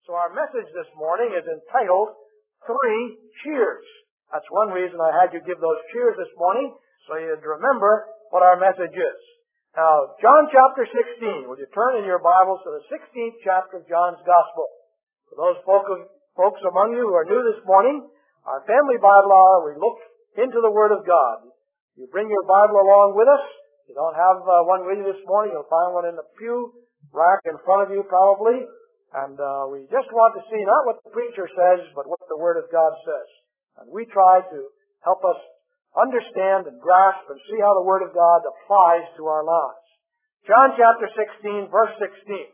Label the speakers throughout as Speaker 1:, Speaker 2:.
Speaker 1: So our message this morning is entitled, Three Cheers. That's one reason I had you give those cheers this morning, so you'd remember what our message is. Now, John chapter 16. Would you turn in your Bibles to the 16th chapter of John's Gospel? For those folks among you who are new this morning, our family Bible hour, we look into the Word of God. You bring your Bible along with us. If you don't have one with you this morning, you'll find one in the pew rack in front of you probably. And we just want to see not what the preacher says, but what the Word of God says. And we try to help us understand and grasp and see how the Word of God applies to our lives. John chapter 16, verse 16.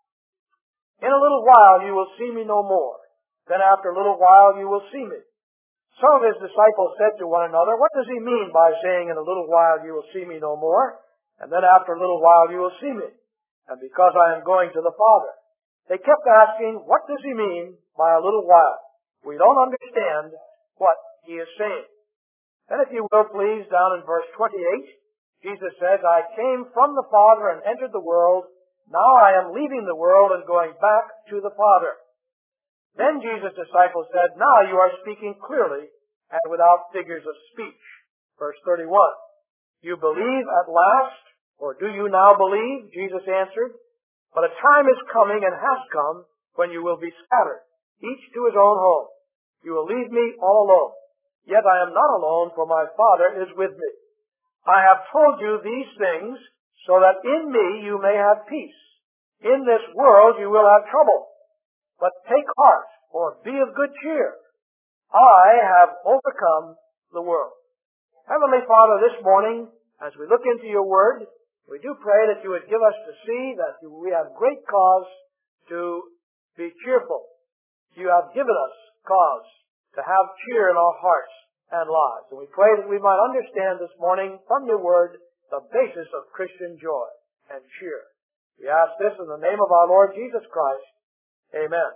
Speaker 1: In a little while you will see me no more. Then after a little while you will see me. Some of his disciples said to one another, what does he mean by saying in a little while you will see me no more, and then after a little while you will see me? And because I am going to the Father. They kept asking, what does he mean by a little while? We don't understand what he is saying. Then if you will please, down in verse 28, Jesus says, I came from the Father and entered the world. Now I am leaving the world and going back to the Father. Then Jesus' disciples said, now you are speaking clearly and without figures of speech. Verse 31, you believe at last, or do you now believe? Jesus answered, but a time is coming and has come when you will be scattered, each to his own home. You will leave me all alone. Yet I am not alone, for my Father is with me. I have told you these things so that in me you may have peace. In this world you will have trouble. But take heart, or be of good cheer. I have overcome the world. Heavenly Father, this morning, as we look into your word, we do pray that you would give us to see that we have great cause to be cheerful. You have given us cause to have cheer in our hearts and lives. And we pray that we might understand this morning from your word the basis of Christian joy and cheer. We ask this in the name of our Lord Jesus Christ. Amen.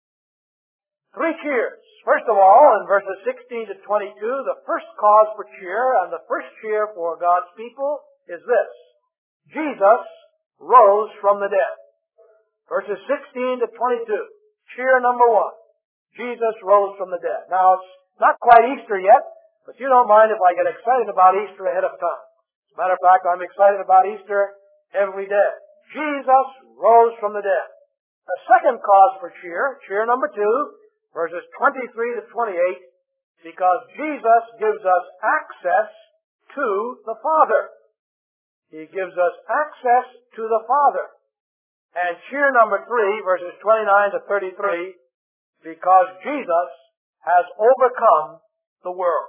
Speaker 1: Three cheers. First of all, in verses 16 to 22, the first cause for cheer and the first cheer for God's people is this. Jesus rose from the dead. Verses 16 to 22. Cheer number one. Jesus rose from the dead. Now, it's not quite Easter yet, but you don't mind if I get excited about Easter ahead of time. As a matter of fact, I'm excited about Easter every day. Jesus rose from the dead. The second cause for cheer, cheer number two, verses 23 to 28, because Jesus gives us access to the Father. He gives us access to the Father. And cheer number three, verses 29 to 33, because Jesus has overcome the world.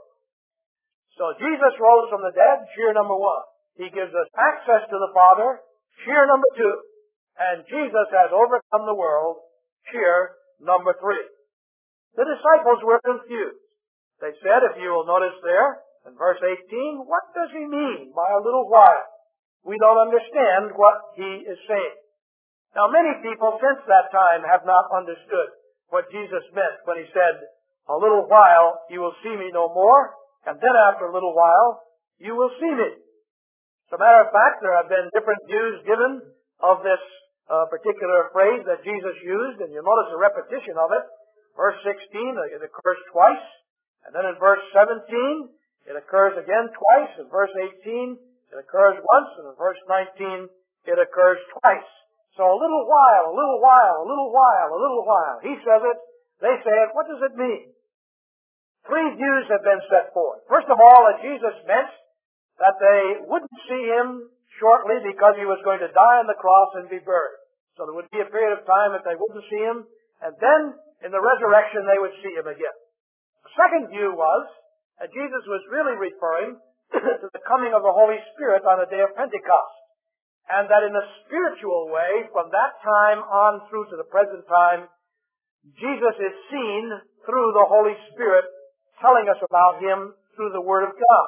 Speaker 1: So Jesus rose from the dead, cheer number one. He gives us access to the Father, cheer number two. And Jesus has overcome the world, cheer number three. The disciples were confused. They said, if you will notice there, in verse 18, what does he mean by a little while? We don't understand what he is saying. Now, many people since that time have not understood what Jesus meant when he said, a little while you will see me no more, and then after a little while you will see me. As a matter of fact, there have been different views given of this particular phrase that Jesus used, and you'll notice a repetition of it. Verse 16, it occurs twice, and then in verse 17, it occurs again twice. In verse 18, it occurs once, and in verse 19, it occurs twice. So a little while, a little while, a little while, a little while. He says it, they say it. What does it mean? Three views have been set forth. First of all, that Jesus meant that they wouldn't see him shortly because he was going to die on the cross and be buried. So there would be a period of time that they wouldn't see him, and then in the resurrection they would see him again. The second view was that Jesus was really referring to the coming of the Holy Spirit on the day of Pentecost. And that in a spiritual way, from that time on through to the present time, Jesus is seen through the Holy Spirit telling us about him through the Word of God.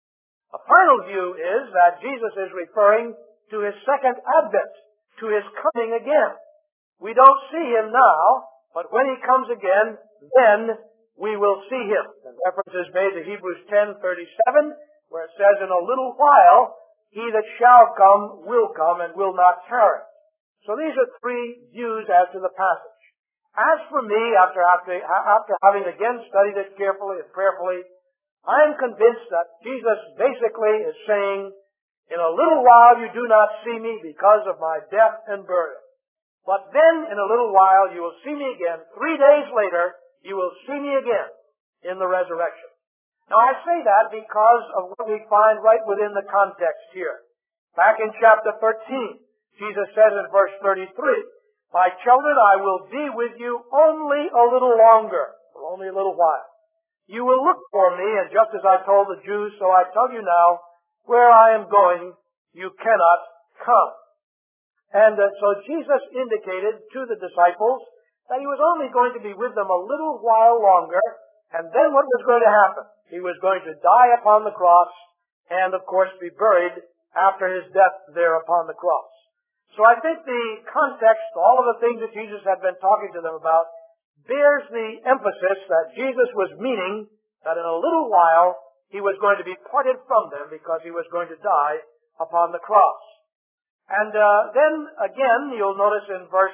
Speaker 1: A final view is that Jesus is referring to his second advent, to his coming again. We don't see him now, but when he comes again, then we will see him. And reference is made to Hebrews 10:37, where it says, in a little while, he that shall come will come and will not tarry. So these are three views as to the passage. As for me, after having again studied it carefully and prayerfully, I am convinced that Jesus basically is saying, in a little while you do not see me because of my death and burial. But then in a little while you will see me again. 3 days later, you will see me again in the resurrection. Now I say that because of what we find right within the context here. Back in chapter 13, Jesus says in verse 33, "My children, I will be with you only a little longer," or only a little while. "You will look for me, and just as I told the Jews, so I tell you now, where I am going, you cannot come." And so Jesus indicated to the disciples that he was only going to be with them a little while longer, and then what was going to happen? He was going to die upon the cross, and of course be buried after his death there upon the cross. So I think the context, all of the things that Jesus had been talking to them about, bears the emphasis that Jesus was meaning that in a little while he was going to be parted from them because he was going to die upon the cross. And then again, you'll notice in verse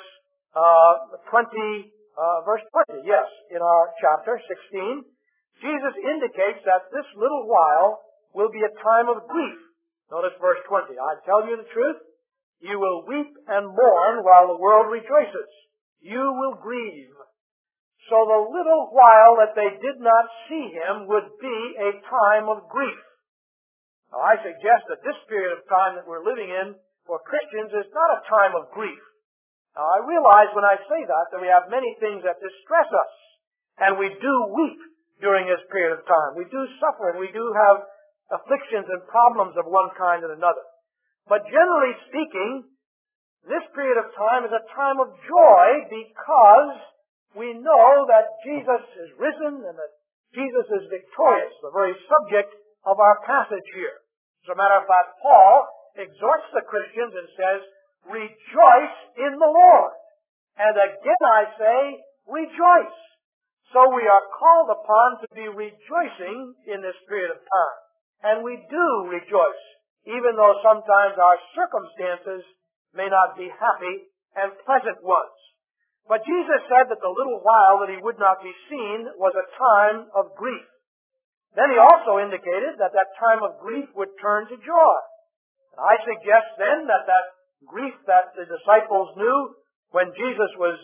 Speaker 1: 20, yes, in our chapter 16, Jesus indicates that this little while will be a time of grief. Notice verse 20. "I tell you the truth, you will weep and mourn while the world rejoices. You will grieve." So the little while that they did not see him would be a time of grief. Now I suggest that this period of time that we're living in for Christians is not a time of grief. Now I realize when I say that we have many things that distress us, and we do weep during this period of time. We do suffer, and we do have afflictions and problems of one kind and another. But generally speaking, this period of time is a time of joy because we know that Jesus is risen and that Jesus is victorious, the very subject of our passage here. As a matter of fact, Paul exhorts the Christians and says, "Rejoice in the Lord." And again I say, rejoice. So we are called upon to be rejoicing in this period of time. And we do rejoice, even though sometimes our circumstances may not be happy and pleasant ones. But Jesus said that the little while that he would not be seen was a time of grief. Then he also indicated that that time of grief would turn to joy. And I suggest then that that grief that the disciples knew when Jesus was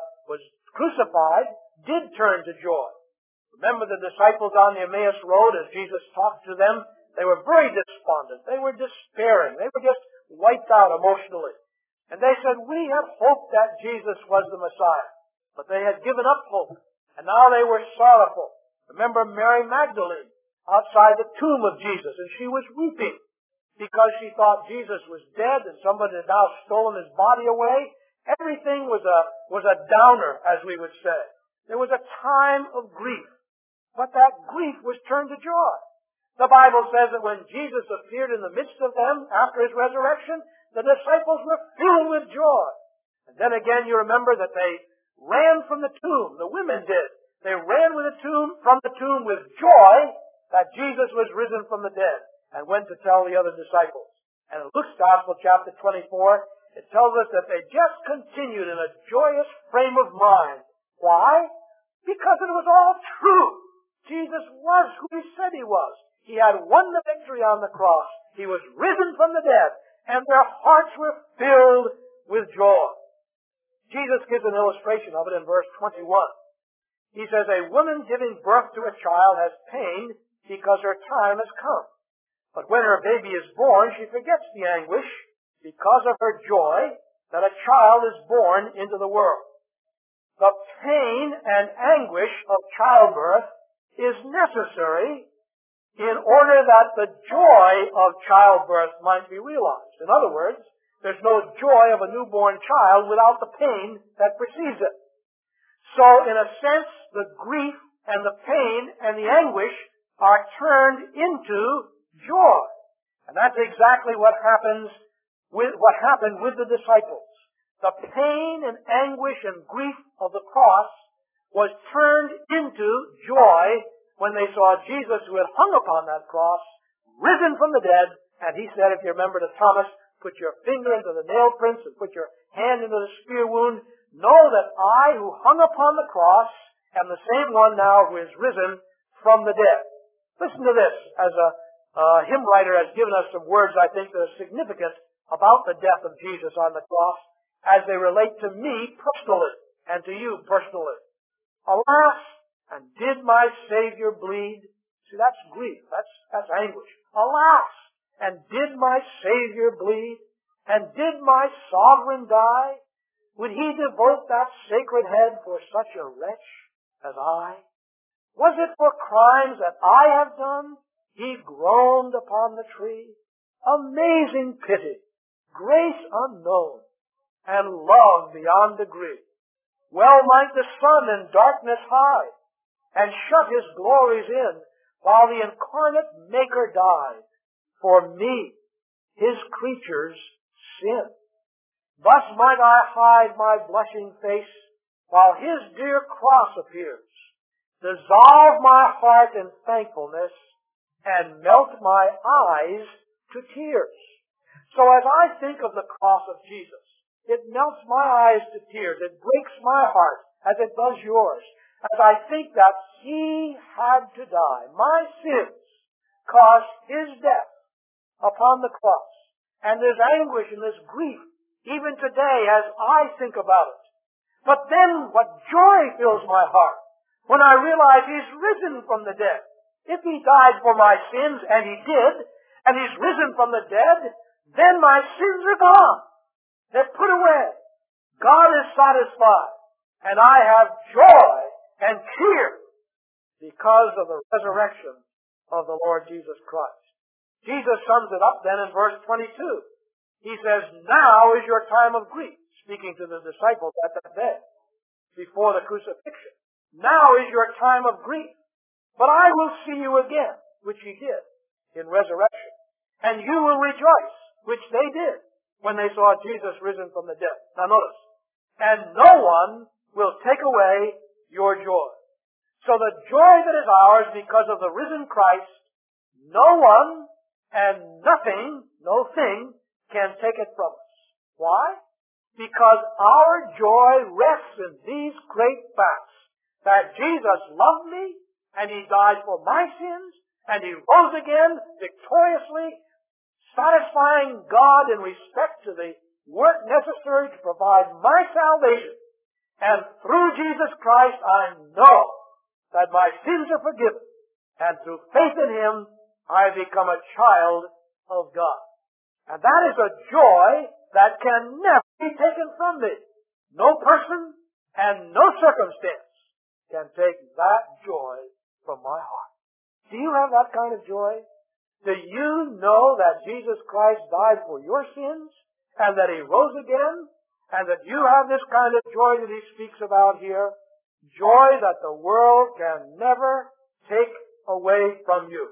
Speaker 1: crucified did turn to joy. Remember the disciples on the Emmaus Road, as Jesus talked to them, they were very despondent. They were despairing. They were just wiped out emotionally. And they said, "We had hoped that Jesus was the Messiah." But they had given up hope. And now they were sorrowful. Remember Mary Magdalene outside the tomb of Jesus, and she was weeping because she thought Jesus was dead and somebody had now stolen his body away. Everything was a downer, as we would say. There was a time of grief. But that grief was turned to joy. The Bible says that when Jesus appeared in the midst of them after his resurrection, the disciples were filled with joy. And then again you remember that they ran from the tomb. The women did. They ran from the tomb with joy that Jesus was risen from the dead and went to tell the other disciples. And in Luke's Gospel, chapter 24, it tells us that they just continued in a joyous frame of mind. Why? Because it was all true. Jesus was who he said he was. He had won the victory on the cross. He was risen from the dead. And their hearts were filled with joy. Jesus gives an illustration of it in verse 21. He says, "A woman giving birth to a child has pain because her time has come. But when her baby is born, she forgets the anguish because of her joy that a child is born into the world." The pain and anguish of childbirth is necessary in order that the joy of childbirth might be realized. In other words, there's no joy of a newborn child without the pain that precedes it. So, in a sense, the grief and the pain and the anguish are turned into joy. And that's exactly what happened with the disciples. The pain and anguish and grief of the cross was turned into joy when they saw Jesus, who had hung upon that cross, risen from the dead. And he said, if you remember to Thomas, "Put your finger into the nail prints and put your hand into the spear wound. know that I, who hung upon the cross, am the same one now who is risen from the dead. Listen to this, as a hymn writer has given us some words I think that are significant about the death of Jesus on the cross as they relate to me personally and to you personally. Alas, and did my Savior bleed? See, that's grief. That's anguish. Alas, and did my Savior bleed? And did my sovereign die? Would he devote that sacred head for such a wretch as I? Was it for crimes that I have done? He groaned upon the tree. Amazing pity, grace unknown, and love beyond degree. Well might the sun in darkness hide, and shut his glories in, while the incarnate Maker died for me, his creature's sin. Thus might I hide my blushing face, while his dear cross appears, dissolve my heart in thankfulness, and melt my eyes to tears. So as I think of the cross of Jesus, it melts my eyes to tears. It breaks my heart, as it does yours, as I think that he had to die. My sins caused his death upon the cross. And there's anguish and there's grief, even today, as I think about it. But then what joy fills my heart when I realize he's risen from the dead. If he died for my sins, and he did, and he's risen from the dead, then my sins are gone. They're put away. God is satisfied, and I have joy and cheer because of the resurrection of the Lord Jesus Christ. Jesus sums it up then in verse 22. He says, now is your time of grief, speaking to the disciples at that day, before the crucifixion. Now is your time of grief, but I will see you again, which he did in resurrection. And you will rejoice, which they did when they saw Jesus risen from the dead. Now notice, and no one will take away your joy. So the joy that is ours because of the risen Christ, no one and nothing, no thing, can take it from us. Why? Because our joy rests in these great facts. That Jesus loved me, and he died for my sins, and he rose again victoriously, satisfying God in respect to the work necessary to provide my salvation. And through Jesus Christ, I know that my sins are forgiven, and through faith in him, I become a child of God. And that is a joy that can never be taken from me. No person and no circumstance can take that joy from my heart. Do you have that kind of joy? Do you know that Jesus Christ died for your sins, and that he rose again, and that you have this kind of joy that he speaks about here? Joy that the world can never take away from you.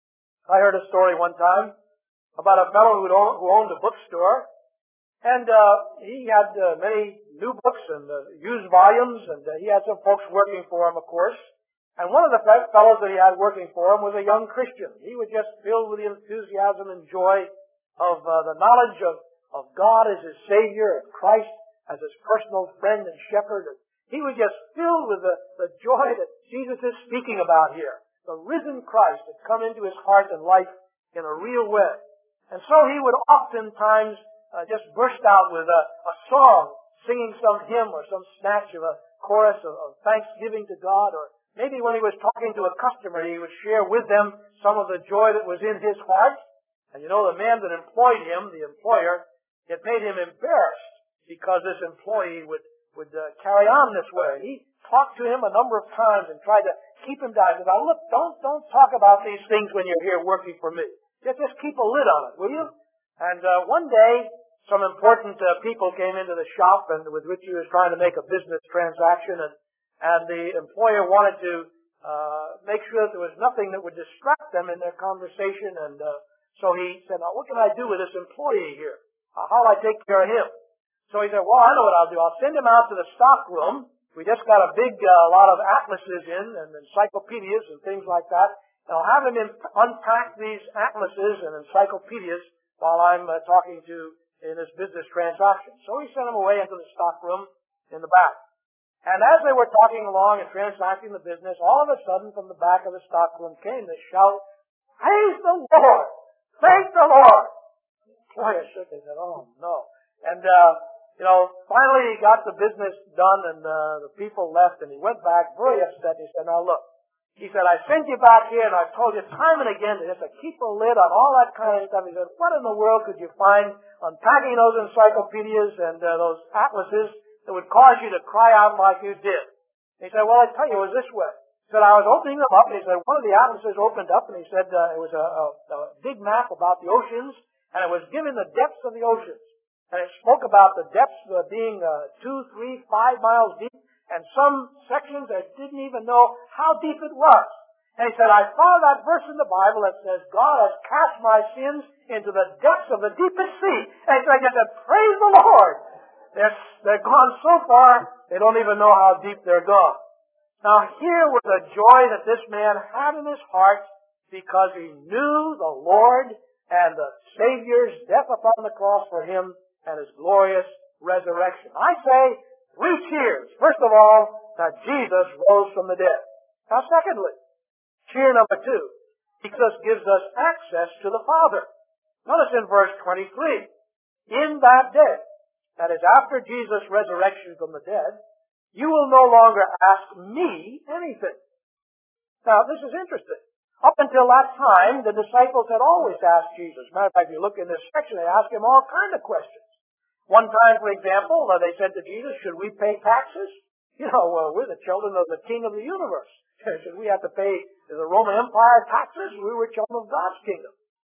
Speaker 1: I heard a story one time about a fellow who owned a bookstore, and he had many new books and used volumes, and he had some folks working for him, of course. And one of the fellows that he had working for him was a young Christian. He was just filled with the enthusiasm and joy of the knowledge of God as his Savior and Christ as his personal friend and shepherd. And he was just filled with the joy that Jesus is speaking about here. The risen Christ had come into his heart and life in a real way. And so he would oftentimes just burst out with a song, singing some hymn or some snatch of a chorus of thanksgiving to God. Or maybe when he was talking to a customer, he would share with them some of the joy that was in his heart. And you know, the man that employed him, the employer, it made him embarrassed because this employee would carry on this way. He talked to him a number of times and tried to keep him down. He said, look, don't talk about these things when you're here working for me. Just keep a lid on it, will you? And one day, some important people came into the shop and with which he was trying to make a business transaction, and the employer wanted to make sure that there was nothing that would distract them in their conversation. And so he said, now, what can I do with this employee here? How will I take care of him? So he said, well, I know what I'll do. I'll send him out to the stock room. We just got a big lot of atlases in and encyclopedias and things like that. And I'll have him unpack these atlases and encyclopedias while I'm talking to in this business transaction. So he sent him away into the stock room, in the back. And as they were talking along and transacting the business, all of a sudden from the back of the stockroom came this shout, "Praise the Lord! Thank the Lord!" Boy, I shook. I said, "Oh, no." And, finally he got the business done and the people left and he went back very upset. He said, "Now look," he said, "I sent you back here and I've told you time and again to just to keep a lid on all that kind of stuff." He said, "What in the world could you find unpacking those encyclopedias and those atlases that would cause you to cry out like you did?" He said, "Well, I tell you, it was this way." He said, "I was opening them up," and he said, one of the atlases opened up, and he said it was a big map about the oceans, and it was giving the depths of the oceans. And it spoke about the depths being 2, 3, 5 miles deep, and some sections that didn't even know how deep it was. And he said, "I found that verse in the Bible that says, 'God has cast my sins into the depths of the deepest sea.'" And he said, "Praise the Lord! They're gone so far, they don't even know how deep they're gone." Now here was a joy that this man had in his heart because he knew the Lord and the Savior's death upon the cross for him and His glorious resurrection. I say 3 cheers. First of all, that Jesus rose from the dead. Now secondly, cheer number 2, Jesus gives us access to the Father. Notice in verse 23, "In that day," that is after Jesus' resurrection from the dead, "you will no longer ask me anything." Now this is interesting. Up until that time, the disciples had always asked Jesus. Matter of fact, if you look in this section, they asked Him all kinds of questions. One time, for example, they said to Jesus, "Should we pay taxes? We're the children of the King of the universe. Should we have to pay the Roman Empire taxes? We were children of God's kingdom."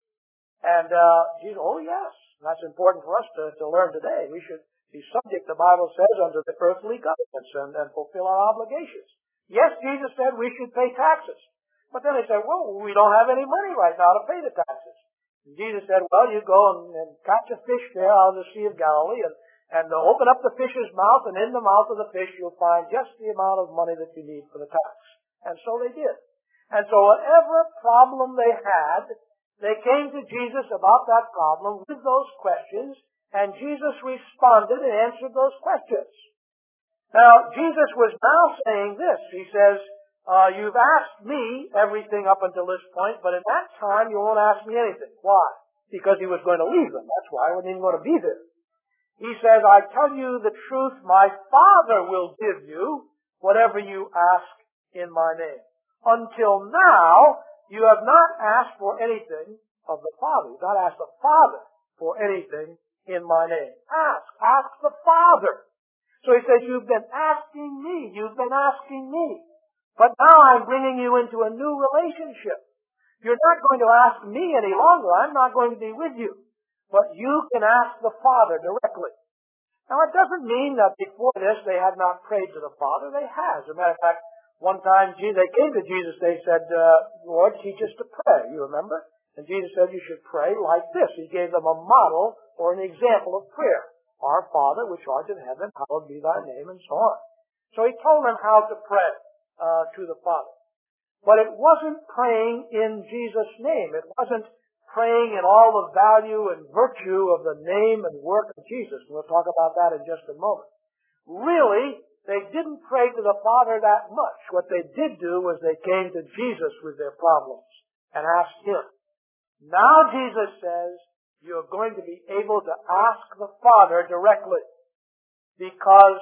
Speaker 1: And Jesus, "Oh yes, that's important for us to learn today. We should be subject," the Bible says, "under the earthly governments and fulfill our obligations." Yes, Jesus said we should pay taxes. But then they said, "Well, we don't have any money right now to pay the taxes." And Jesus said, "Well, you go and catch a fish there out of the Sea of Galilee and open up the fish's mouth, and in the mouth of the fish you'll find just the amount of money that you need for the tax." And so they did. And so whatever problem they had, they came to Jesus about that problem with those questions, and Jesus responded and answered those questions. Now, Jesus was now saying this. He says, "You've asked me everything up until this point, but in that time you won't ask me anything." Why? Because He was going to leave them. That's why He wasn't even going to be there. He says, "I tell you the truth, my Father will give you whatever you ask in my name. Until now, you have not asked for anything of the Father." You've not asked the Father for anything in my name. Ask the Father. So He says, "You've been asking me. You've been asking me. But now I'm bringing you into a new relationship. You're not going to ask me any longer. I'm not going to be with you. But you can ask the Father directly." Now it doesn't mean that before this they had not prayed to the Father. They had. As a matter of fact, one time they came to Jesus, they said, "Lord, teach us to pray." You remember? And Jesus said you should pray like this. He gave them a model or an example of prayer. "Our Father, which art in heaven, hallowed be thy name," and so on. So He told them how to pray to the Father. But it wasn't praying in Jesus' name. It wasn't praying in all the value and virtue of the name and work of Jesus. We'll talk about that in just a moment. Really, they didn't pray to the Father that much. What they did do was they came to Jesus with their problems and asked Him. Now Jesus says, you're going to be able to ask the Father directly, because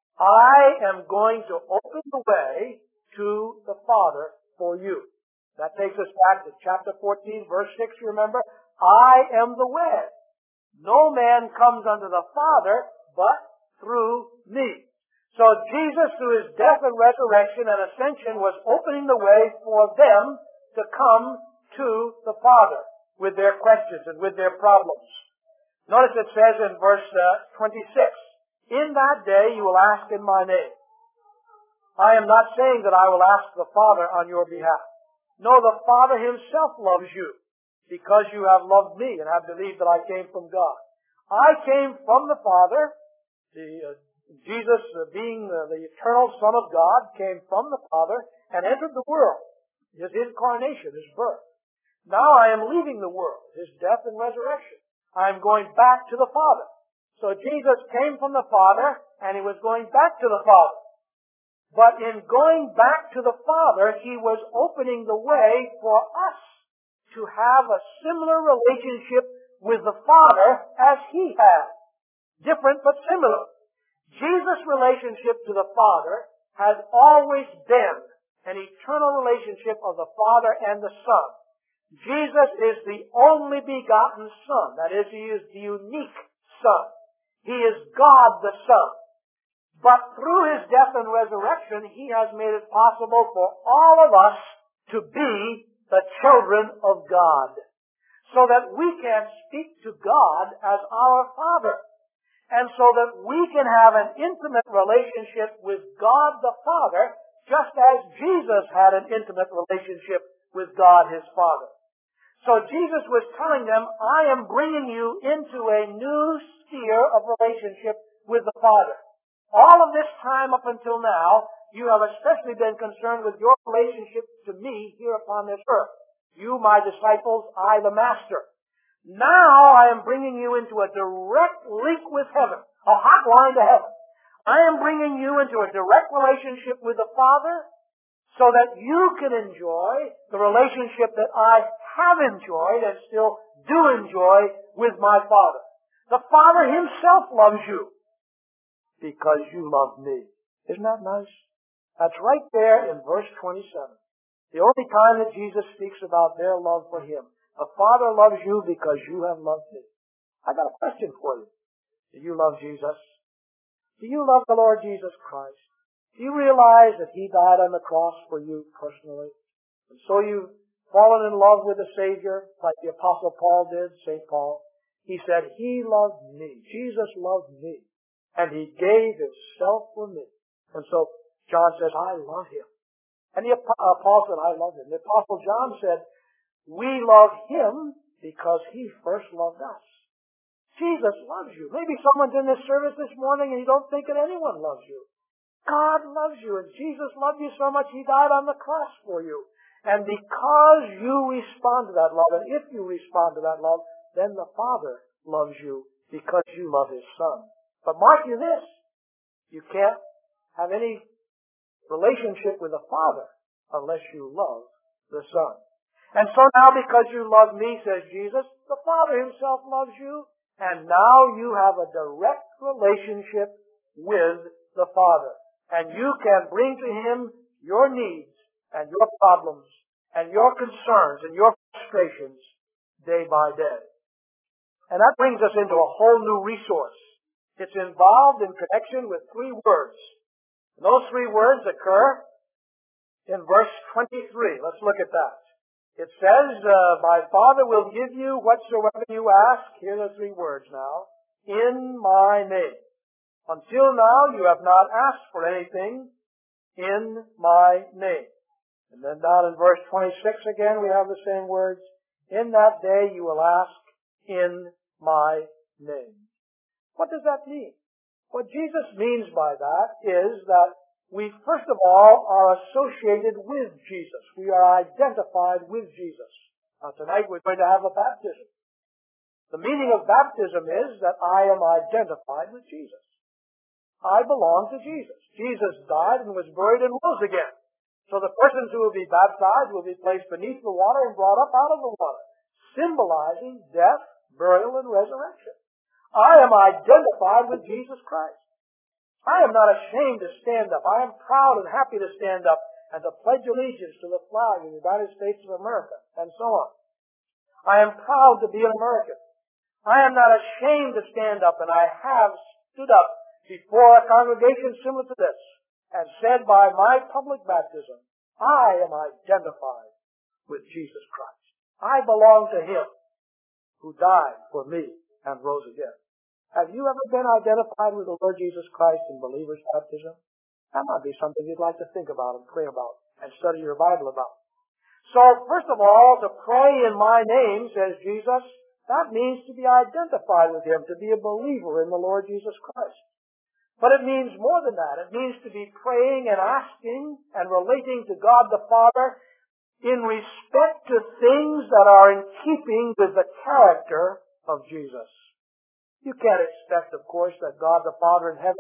Speaker 1: I am going to open the way to the Father for you. That takes us back to chapter 14, verse 6, you remember? "I am the way. No man comes unto the Father but through me." So Jesus, through His death and resurrection and ascension, was opening the way for them to come to the Father with their questions and with their problems. Notice it says in verse 26, "In that day you will ask in my name." I am not saying that I will ask the Father on your behalf. No, the Father Himself loves you, because you have loved me and have believed that I came from God. I came from the Father. Jesus, being the eternal Son of God, came from the Father and entered the world. His incarnation, His birth. Now I am leaving the world, His death and resurrection. I am going back to the Father. So Jesus came from the Father, and He was going back to the Father. But in going back to the Father, He was opening the way for us to have a similar relationship with the Father as He had. Different but similar. Jesus' relationship to the Father has always been an eternal relationship of the Father and the Son. Jesus is the only begotten Son. That is, He is the unique Son. He is God the Son. But through His death and resurrection, He has made it possible for all of us to be the children of God, so that we can speak to God as our Father, and so that we can have an intimate relationship with God the Father, just as Jesus had an intimate relationship with God His Father. So Jesus was telling them, I am bringing you into a new sphere of relationship with the Father. All of this time up until now, you have especially been concerned with your relationship to me here upon this earth. You, my disciples, I, the Master. Now I am bringing you into a direct link with heaven, a hotline to heaven. I am bringing you into a direct relationship with the Father so that you can enjoy the relationship that I have enjoyed and still do enjoy with my Father. The Father Himself loves you because you love me. Isn't that nice? That's right there in verse 27. The only time that Jesus speaks about their love for Him. The Father loves you because you have loved me. I got a question for you. Do you love Jesus? Do you love the Lord Jesus Christ? Do you realize that He died on the cross for you personally? And so you've fallen in love with the Savior, like the Apostle Paul did, St. Paul. He said, He loved me. Jesus loved me. And He gave Himself for me. And so John says, I love Him. And the Apostle said, I love Him. The Apostle John said, we love Him because He first loved us. Jesus loves you. Maybe someone's in this service this morning and you don't think that anyone loves you. God loves you, and Jesus loved you so much He died on the cross for you. And because you respond to that love, and if you respond to that love, then the Father loves you because you love His Son. But mark you this, you can't have any relationship with the Father unless you love the Son. And so now because you love me, says Jesus, the Father Himself loves you, and now you have a direct relationship with the Father. And you can bring to Him your needs and your problems and your concerns and your frustrations day by day. And that brings us into a whole new resource. It's involved in connection with three words. And those three words occur in verse 23. Let's look at that. It says, my Father will give you whatsoever you ask. Here are the three words now. In my name. Until now you have not asked for anything in my name. And then down in verse 26 again we have the same words. In that day you will ask in my name. What does that mean? What Jesus means by that is that we first of all are associated with Jesus. We are identified with Jesus. Now tonight we're going to have a baptism. The meaning of baptism is that I am identified with Jesus. I belong to Jesus. Jesus died and was buried and rose again. So the persons who will be baptized will be placed beneath the water and brought up out of the water, symbolizing death, burial, and resurrection. I am identified with Jesus Christ. I am not ashamed to stand up. I am proud and happy to stand up and to pledge allegiance to the flag of the United States of America, and so on. I am proud to be an American. I am not ashamed to stand up, and I have stood up before a congregation similar to this and said by my public baptism, I am identified with Jesus Christ. I belong to Him who died for me and rose again. Have you ever been identified with the Lord Jesus Christ in believer's baptism? That might be something you'd like to think about and pray about and study your Bible about. So, first of all, to pray in my name, says Jesus, that means to be identified with Him, to be a believer in the Lord Jesus Christ. But it means more than that. It means to be praying and asking and relating to God the Father in respect to things that are in keeping with the character of Jesus. You can't expect, of course, that God the Father in heaven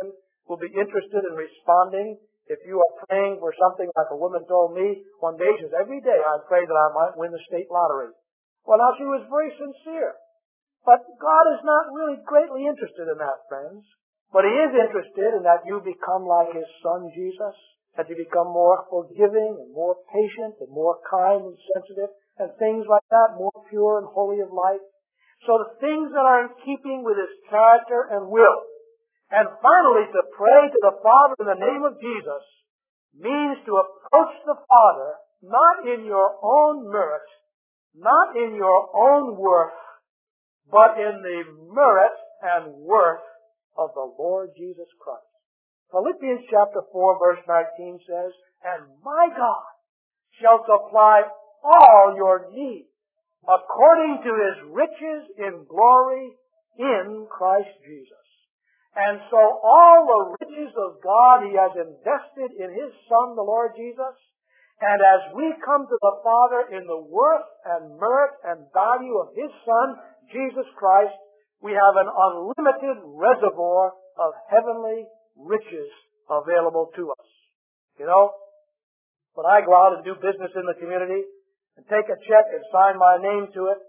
Speaker 1: will be interested in responding. If you are praying for something like a woman told me one day, she says, every day I pray that I might win the state lottery. Well, now she was very sincere. But God is not really greatly interested in that, friends. But He is interested in that you become like His Son, Jesus, that you become more forgiving and more patient and more kind and sensitive and things like that, more pure and holy of life. So the things that are in keeping with His character and will. And finally, to pray to the Father in the name of Jesus means to approach the Father not in your own merit, not in your own worth, but in the merit and worth of the Lord Jesus Christ. Philippians chapter 4 verse 19 says, and my God shall supply all your needs according to His riches in glory in Christ Jesus. And so all the riches of God He has invested in His Son, the Lord Jesus. And as we come to the Father in the worth and merit and value of His Son, Jesus Christ, we have an unlimited reservoir of heavenly riches available to us. You know, when I go out and do business in the community and take a check and sign my name to it,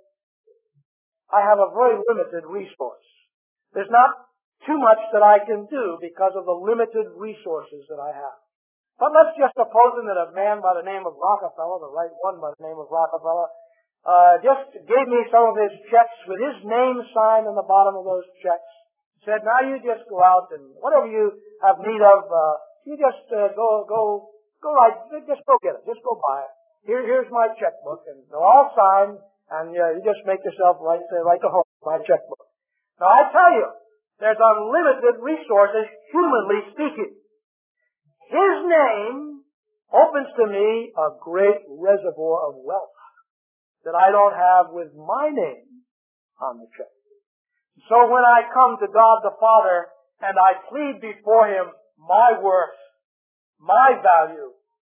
Speaker 1: I have a very limited resource. There's not too much that I can do because of the limited resources that I have. But let's just suppose that a man by the name of Rockefeller, the right one by the name of Rockefeller, just gave me some of his checks with his name signed on the bottom of those checks. Said, now you just go out and whatever you have need of, you just go right, just go get it, just go buy it. Here's my checkbook, and they're all signed, and you just make yourself right to home, my checkbook. Now I tell you, there's unlimited resources, humanly speaking. His name opens to me a great reservoir of wealth that I don't have with my name on the check. So when I come to God the Father and I plead before Him my worth, my value,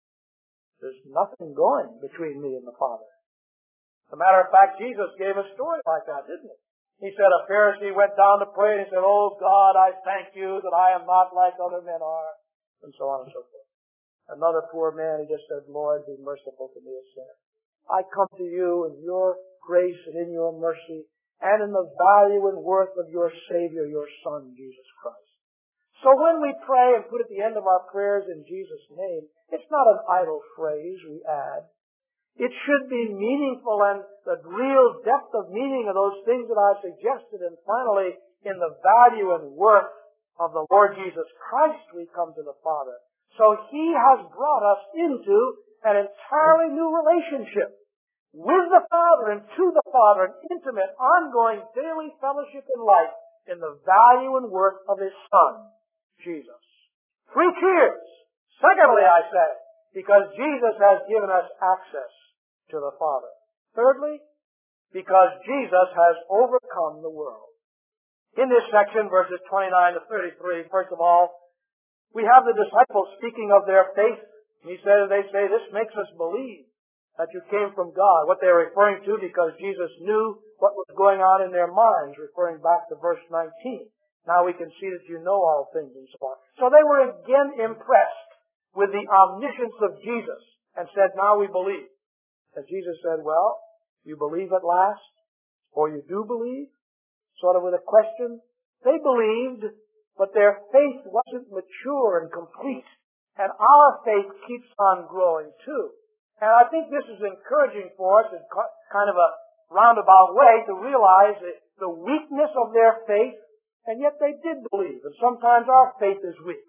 Speaker 1: there's nothing going between me and the Father. As a matter of fact, Jesus gave a story like that, didn't He? He said a Pharisee went down to pray and he said, oh God, I thank you that I am not like other men are, and so on and so forth. Another poor man, he just said, Lord, be merciful to me, a sinner. I come to you in your grace and in your mercy and in the value and worth of your Savior, your Son, Jesus Christ. So when we pray and put at the end of our prayers in Jesus' name, it's not an idle phrase we add. It should be meaningful and the real depth of meaning of those things that I've suggested. And finally, in the value and worth of the Lord Jesus Christ, we come to the Father. So He has brought us into an entirely new relationship with the Father and to the Father, an intimate, ongoing, daily fellowship in life in the value and worth of His Son, Jesus. 3 cheers. Secondly, I say, because Jesus has given us access to the Father. Thirdly, because Jesus has overcome the world. In this section, verses 29 to 33, first of all, we have the disciples speaking of their faith. They say, this makes us believe that you came from God. What they're referring to, because Jesus knew what was going on in their minds, referring back to verse 19. Now we can see that you know all things and so on. So they were again impressed with the omniscience of Jesus and said, now we believe. And Jesus said, well, you believe at last? Or you do believe? Sort of with a question. They believed, but their faith wasn't mature and complete. And our faith keeps on growing too. And I think this is encouraging for us in kind of a roundabout way to realize the weakness of their faith, and yet they did believe. And sometimes our faith is weak,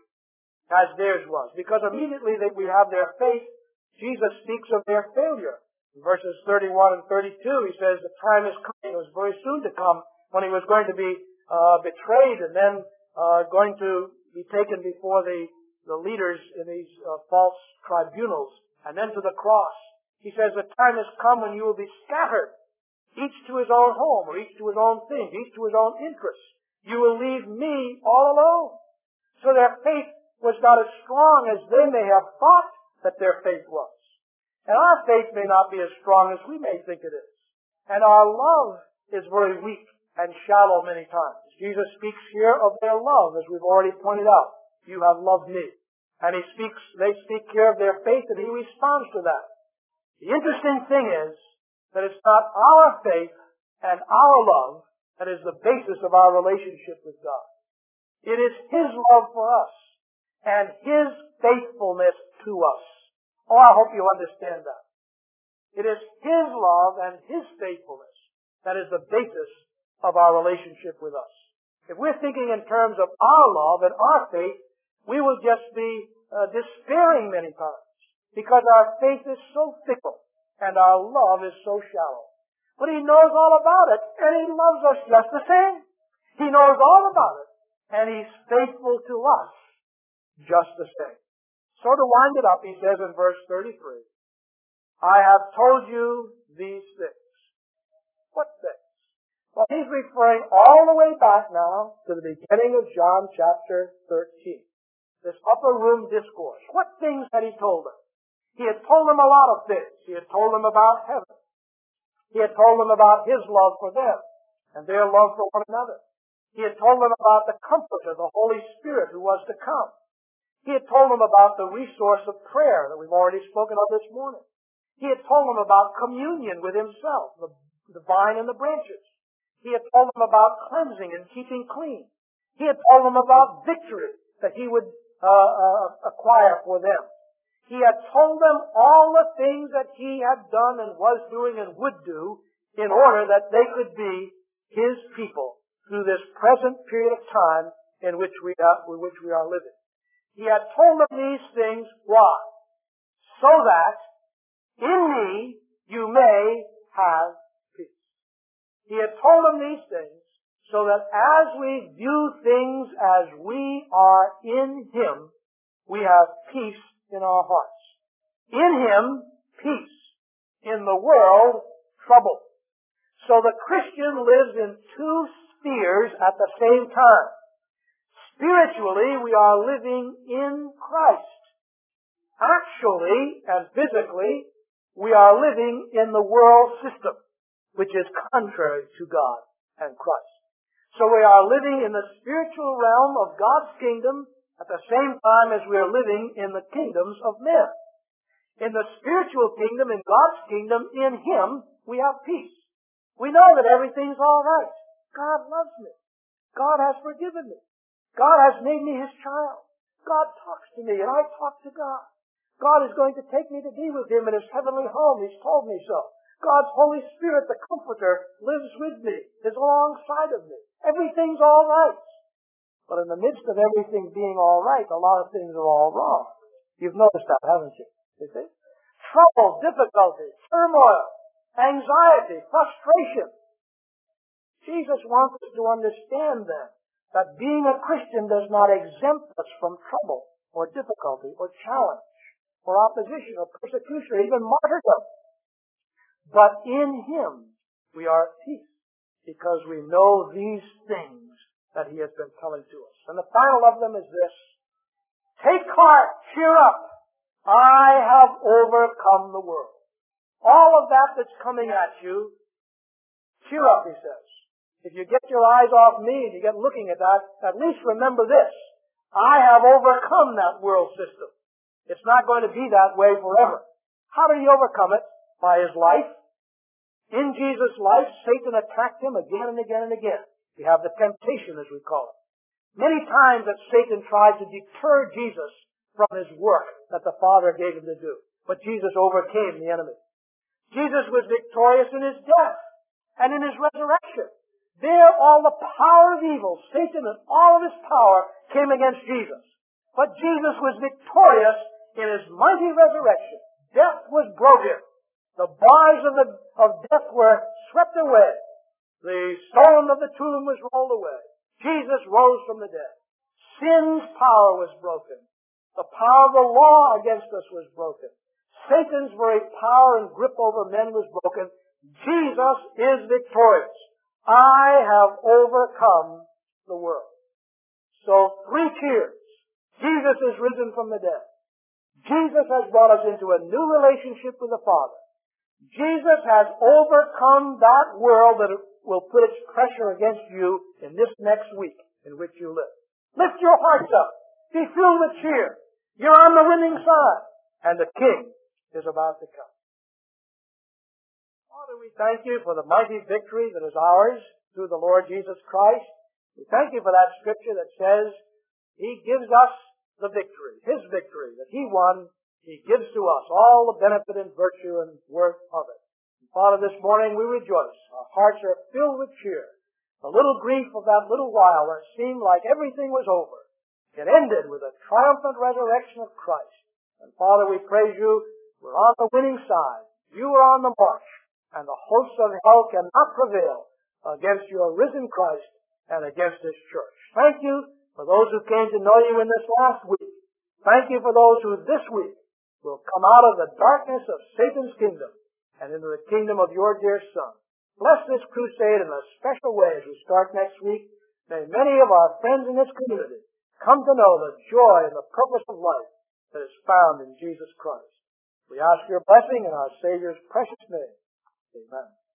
Speaker 1: as theirs was. Because immediately that we have their faith, Jesus speaks of their failure. In verses 31 and 32, He says the time is coming, it was very soon to come, when He was going to be betrayed and then going to be taken before the leaders in these false tribunals, and then to the cross. He says the time has come when you will be scattered, each to his own home, or each to his own thing, each to his own interests. You will leave me all alone. So their faith was not as strong as they may have thought that their faith was. And our faith may not be as strong as we may think it is. And our love is very weak and shallow many times. Jesus speaks here of their love, as we've already pointed out. you have loved me. And they speak here of their faith, and he responds to that. The interesting thing is that it's not our faith and our love that is the basis of our relationship with God. It is his love for us and his faithfulness to us. Oh, I hope you understand that. It is his love and his faithfulness that is the basis of our relationship with us. If we're thinking in terms of our love and our faith, we will just be despairing many times because our faith is so fickle and our love is so shallow. But he knows all about it, and he loves us just the same. He knows all about it, and he's faithful to us just the same. So to wind it up, he says in verse 33, I have told you these things. What things? Well, he's referring all the way back now to the beginning of John chapter 13. This upper room discourse. What things had he told them? He had told them a lot of things. He had told them about heaven. He had told them about his love for them and their love for one another. He had told them about the Comforter, the Holy Spirit who was to come. He had told them about the resource of prayer that we've already spoken of this morning. He had told them about communion with himself, the vine and the branches. He had told them about cleansing and keeping clean. He had told them about victory that he would acquire for them. He had told them all the things that he had done and was doing and would do in order that they could be his people through this present period of time in which we are living. He had told them these things, why? So that in me you may have peace. He had told them these things so that as we view things as we are in him, we have peace in our hearts. In him, peace. In the world, trouble. So the Christian lives in two spheres at the same time. Spiritually, we are living in Christ. Actually and physically, we are living in the world system, which is contrary to God and Christ. So we are living in the spiritual realm of God's kingdom at the same time as we are living in the kingdoms of men. In the spiritual kingdom, in God's kingdom, in him, we have peace. We know that everything's all right. God loves me. God has forgiven me. God has made me his child. God talks to me and I talk to God. God is going to take me to be with him in his heavenly home. He's told me so. God's Holy Spirit, the Comforter, lives with me, is alongside of me. Everything's all right. But in the midst of everything being all right, a lot of things are all wrong. You've noticed that, haven't you? You see? Trouble, difficulty, turmoil, anxiety, frustration. Jesus wants us to understand that being a Christian does not exempt us from trouble or difficulty or challenge or opposition or persecution or even martyrdom. But in him we are at peace because we know these things that he has been telling to us. And the final of them is this. Take heart, cheer up. I have overcome the world. All of that that's coming at you, cheer up, he says. If you get your eyes off me and you get looking at that, at least remember this. I have overcome that world system. It's not going to be that way forever. How did he overcome it? By his life. In Jesus' life, Satan attacked him again and again and again. We have the temptation, as we call it. Many times that Satan tried to deter Jesus from his work that the Father gave him to do. But Jesus overcame the enemy. Jesus was victorious in his death and in his resurrection. There, all the power of evil, Satan and all of his power, came against Jesus. But Jesus was victorious in his mighty resurrection. Death was broken. The bars of death were swept away. The stone of the tomb was rolled away. Jesus rose from the dead. Sin's power was broken. The power of the law against us was broken. Satan's very power and grip over men was broken. Jesus is victorious. I have overcome the world. So 3 cheers. Jesus is risen from the dead. Jesus has brought us into a new relationship with the Father. Jesus has overcome that world that will put its pressure against you in this next week in which you live. Lift your hearts up Be filled with cheer. You're on the winning side, and the King is about to come. Father, we thank you for the mighty victory that is ours through the Lord Jesus Christ. We thank you for that scripture that says He gives us the victory, His victory that He won. He gives to us all the benefit and virtue and worth of it. And Father, this morning we rejoice. Our hearts are filled with cheer. The little grief of that little while where it seemed like everything was over, it ended with a triumphant resurrection of Christ. And Father, we praise you. We're on the winning side. You are on the march. And the hosts of hell cannot prevail against your risen Christ and against His church. Thank you for those who came to know you in this last week. Thank you for those who this week will come out of the darkness of Satan's kingdom and into the kingdom of your dear Son. Bless this crusade in a special way as we start next week. May many of our friends in this community come to know the joy and the purpose of life that is found in Jesus Christ. We ask your blessing in our Savior's precious name. Amen.